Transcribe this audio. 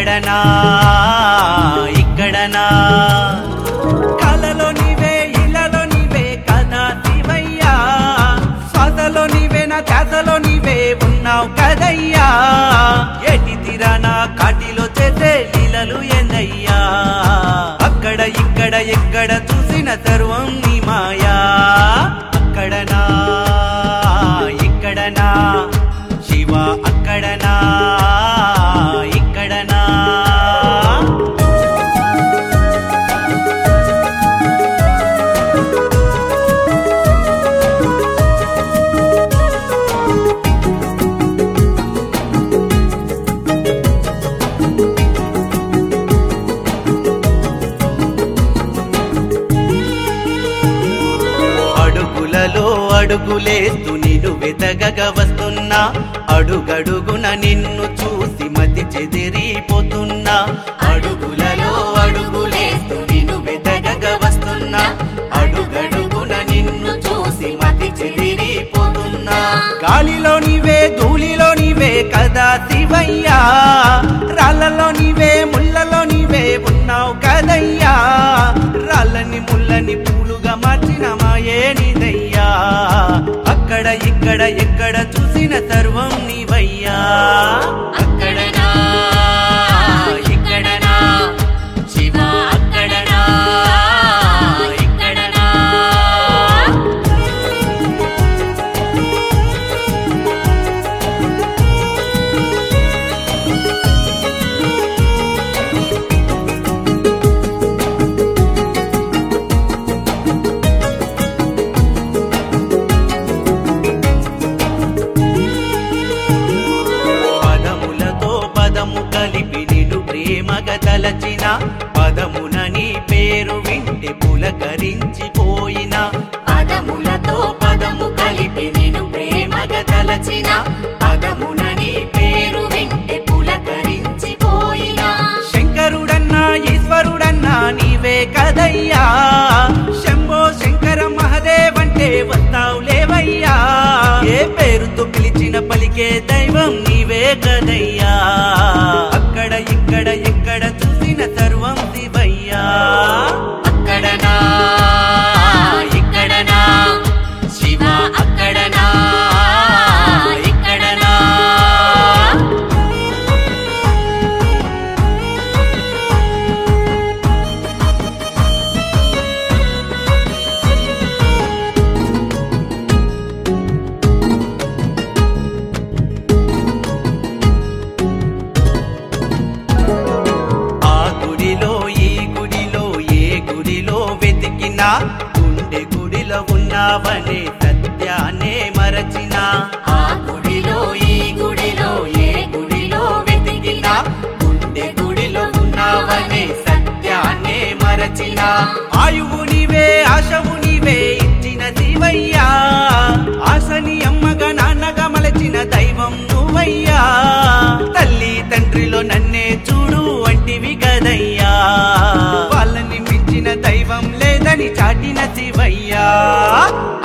అక్కడనా ఇక్కడనా కలలో నీవే ఇలలో నీవే కదా శివయ్యా శ్వాసలో నీవే నా ధ్యాసలో నీవే ఉన్నావు కదయ్యా ఏటి తీరానా కాటిలో చేసే లీలలు ఎన్నయ్యా అక్కడ ఇక్కడ ఎక్కడ చూసిన సర్వం నీ మాయా అక్కడనా ఇక్కడనా శివ అక్కడనా ఇక్కడనా అడుగులలో అడుగులేస్తూ నిన్ను వెతగగా వస్తున్నా అడుగడుగున నిన్ను చూసి మతి చెదిరిపోతున్నా అడుగులలో అడుగులేస్తూ నిన్ను వెతగగా వస్తున్నా అడుగడుగున నిన్ను చూసి మతి చెదిరిపోతున్నా గాలిలో నీవే ధూళిలో నీవే కదా శివయ్యా రాళ్ళలో నీవే ముళ్ళలో నీవే ఉన్నావు కదయ్యా రాళ్ళని ముళ్ళని పూలుగా మార్చిన మాయే నీదయ్యా అక్కడ ఇక్కడ ఎక్కడ చూసిన సర్వం నీవయ్యా అక్కడనా ఇక్కడనా శివ అక్కడనా ఇక్కడనా కలిపి నిన్ను ప్రేమగా తలచిన పదమున నీ పేరు వింటే పులకరించిపోయిన పదములతో పదము కలిపి నిన్ను ప్రేమగా తలచిన పదమున నీ పేరు వింటే పులకరించిపోయిన శంకరుడన్నా ఈశ్వరుడన్నా నీవే కదయ్యా శంభో శంకర మహదేవంటే వస్తావు లేవయ్యా ఏ పేరుతో పిలిచిన పలికే దైవం నీవే కదయ్యా అక్కడ ఇక్కడ ఎక్కడ చూసిన సర్వం శివయ్యా అక్కడనా ఇక్కడనా శివ అక్కడనా ఇక్కడనా గుండె గుడిలో ఉన్నావనే సత్యాన్నే మరచిన ఆ గుడిలో ఈ గుడిలో ఏ గుడిలో వెతికినా గుండె గుడిలో ఉన్నావనే సత్యాన్నే మరచిన ఆయువు నీవే ఆశవు నీవే ఇచ్చిన శివయ్యా ఆశని అమ్మగా నాన్నగా మలచిన దైవం నువ్వయ్యా తల్లి తండ్రిలో నన్నే చూడు అంటివి కదయ్యా వాళ్ళని మించిన దైవం లేదని చాటిన శివయ్యా